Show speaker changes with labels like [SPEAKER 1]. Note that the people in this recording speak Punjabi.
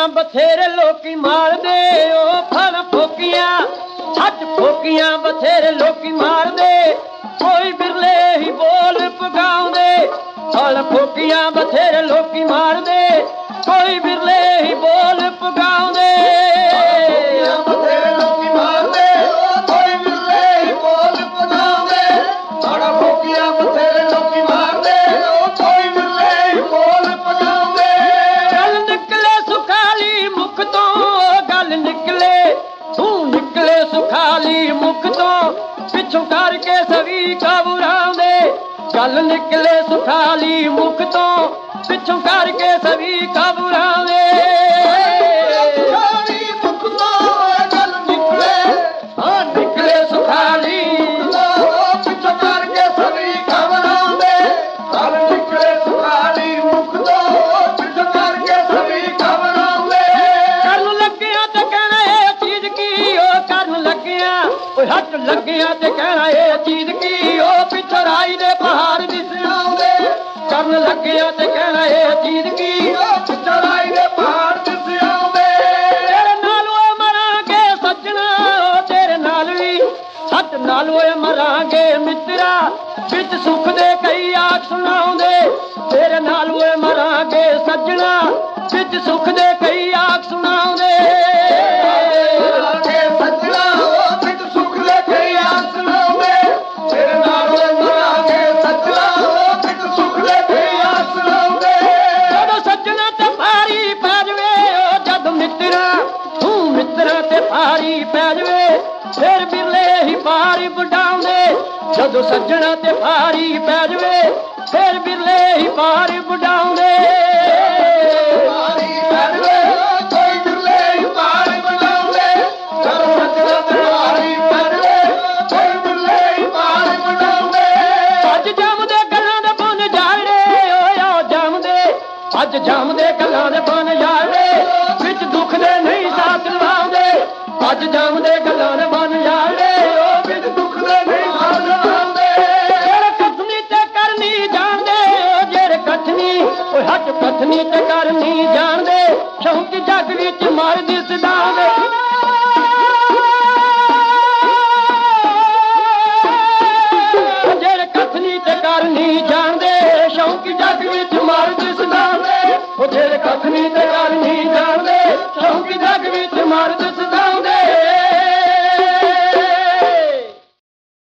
[SPEAKER 1] ਫੋਕੀਆਂ ਬਥੇਰੇ ਲੋਕੀ ਮਾਰਦੇ ਉਹ ਫਲ ਫੋਕੀਆਂ ਛੱਜ ਫੋਕੀਆਂ ਬਥੇਰੇ ਲੋਕੀ ਮਾਰਦੇ ਕੋਈ ਬਿਰਲੇ ਹੀ ਬੋਲ ਪਗਾਉਂਦੇ ਫਲ ਫੋਕੀਆਂ ਬਥੇਰੇ ਲੋਕੀ ਮਾਰਦੇ ਕੋਈ ਬਿਰਲੇ ਹੀ ਬੋਲ ਪਗਾਉਂਦੇ
[SPEAKER 2] ਬਥੇਰੇ ਲੋਕੀ ਮਾਰਦੇ ਕੋਈ ਬਿਰਲੇ ਹੀ ਬੋਲ ਪਗਾਉਂਦੇ ਫਲ ਫੋਕੀਆਂ ਬਥੇਰੇ ਲੋਕੀ ਮਾਰਦੇ ਕੋਈ ਬਿਰਲੇ ਹੀ ਬੋਲ ਪਗਾਉਂਦੇ
[SPEAKER 1] ਗੱਲ ਨਿਕਲੇ ਸੁਖਾਲੀ ਮੁਖ ਤੋਂ ਗੱਲ ਨਿਕਲੇ ਤੂੰ ਨਿਕਲੇ ਸੁਖਾਲੀ ਮੁਖ ਤੋਂ ਪਿੱਛੋਂ ਕਰਕੇ ਸਵੀ ਘਬਰਾਉਂਦੇ ਗੱਲ ਨਿਕਲੇ ਸੁਖਾਲੀ ਮੁਖ ਤੋਂ ਪਿੱਛੋਂ ਕਰਕੇ ਸਵੀ ਘਬਰਾਉਂਦੇ
[SPEAKER 2] ਸੁਖਾਲੀ ਮੁਖ ਤੋਂ ਗੱਲ ਨਿਕਲੇ
[SPEAKER 1] ਹਾਂ ਨਿਕਲੇ ਸੁਖਾਲੀ
[SPEAKER 2] ਪਿੱਛੋਂ ਕਰਕੇ ਸਵੀ ਘਬਰਾਉਂਦੇ ਗੱਲ ਨਿਕਲੇ ਸੁਖਾਲੀ ਮੁਖ ਤੋਂ ਪਿੱਛੋਂ ਕਰਕੇ ਸਵੀ ਘਬਰਾਉਂਦੇ
[SPEAKER 1] ਕਰਨ ਲੱਗਿਆ ਤੇ ਕਹਿਣਾ ਇਹ ਚੀਜ਼ ਕੀ ਉਹ ਕਰਨ ਲੱਗਿਆ ਓਏ ਹੱਟ ਲੱਗਿਆ ਤੇ ਕਹਿਣਾ ਇਹ ਚੀਜ਼ ਕੀ ਉਹ ਪਿੱਛੋਂ ਰਾਈ ਦੇ ਪਹਾੜ ਦਿਸਣਾਉਂਦੇ ਕਰਨ ਲੱਗਿਆ ਤੇ ਕਹਿਣਾ ਇਹ ਚੀਜ਼ ਕੀ
[SPEAKER 2] ਚੜਾਈ ਦੇ ਪਹਾੜ ਦਿਸ ਆਉਂਦੇ
[SPEAKER 1] ਤੇਰੇ ਨਾਲ ਓਏ ਮਰਾਂਗੇ ਸੱਜਣਾ ਤੇਰੇ ਨਾਲ ਵੀ ਸੱਚ ਨਾਲ ਓਏ ਮਰਾਂਗੇ ਮਿੱਤਰਾ ਵਿੱਚ ਸੁੱਖ ਦੇ ਕਈ ਆਖ ਸੁਣਾਉਂਦੇ ਤੇਰੇ ਨਾਲ ਓਏ ਮਰਾਂਗੇ ਸੱਜਣਾ ਵਿੱਚ ਸੁੱਖ ਦੇ ਕਈ ਆਖ ਸੁਣਾਉਂਦੇ
[SPEAKER 2] ਕੇ ਸੱਜਣਾ ਵਿੱਚ ਸੁਖ ਦੇ ਕਈ ਆਖ ਸੁਣਾਉਂਦੇ ਤੇਰੇ ਨਾਲ ਮਰਾਂਗੇ ਸੱਜਣਾ ਵਿੱਚ ਸੁਖ ਦੇ ਕਈ ਆਖ ਸੁਣਾਉਂਦੇ
[SPEAKER 1] ਜਦੋਂ ਸੱਜਣਾ ਤੇ ਭਾਰੀ ਪੈ ਜਵੇ ਉਹ ਜਦ ਮਿੱਤਰਾ ਤੂੰ ਮਿੱਤਰਾ ਤੇ ਭਾਰੀ ਪੈ ਜਵੇ ਫਿਰ ਬਿਰਲੇ ਹੀ ਭਾਰੀ ਵਡਾਉਂਦੇ ਜਦੋਂ ਸੱਜਣਾ ਤੇ ਭਾਰੀ ਪੈ ਜਵੇ ਫਿਰ ਬਿਰਲੇ ਹੀ ਭਾਰੀ ਵਡਾਉਂਦੇ
[SPEAKER 2] ਭਾਰੀ ਪੈਣਵੇ ਕੋਈ ਬਿਰਲੇ ਹੀ ਭਾਰੀ ਬਣਾਉਂਦੇ ਜਦੋਂ ਸੱਜਣਾ ਤੇ ਭਾਰੀ ਪੈਣਵੇ ਕੋਈ ਬਿਰਲੇ ਹੀ ਭਾਰੀ ਬਣਾਉਂਦੇ
[SPEAKER 1] ਅੱਜ ਜੰਮਦੇ ਗੱਲਾਂ ਦੇ ਬਨ ਜਾੜੇ ਓਏ ਆ ਜੰਮਦੇ ਅੱਜ ਜੰਮਦੇ ਗੱਲਾਂ ਦੇ ਬਨ ਜਾੜੇ ਵਿੱਚ ਦੁੱਖ ਦੇ ਨਹੀਂ ਸਾਥ ਲਵਾਉਂਦੇ ਅੱਜ ਜੰਮਦੇ ਗੱਲਾਂ ਦੇ ਬਨ ਜਾੜੇ ਉਹ ਵਿੱਚ ਦੁੱਖ ਦੇ ਨਹੀਂ ਸਾਥ ਲਵਾਉਂਦੇ ਜਿਹੜੇ ਕਥਨੀ ਤੇ ਕਰਨੀ ਜਾਣਦੇ ਉਹ ਜਿਹੜੇ ਕਥਨੀ ਓਏ ਹੱਟ ਕਥਨੀ ਤੇ ਕਰਨੀ ਜਾਣਦੇ ਸ਼ੌਂਕ ਜੱਗ ਵਿੱਚ ਮਰਦੀ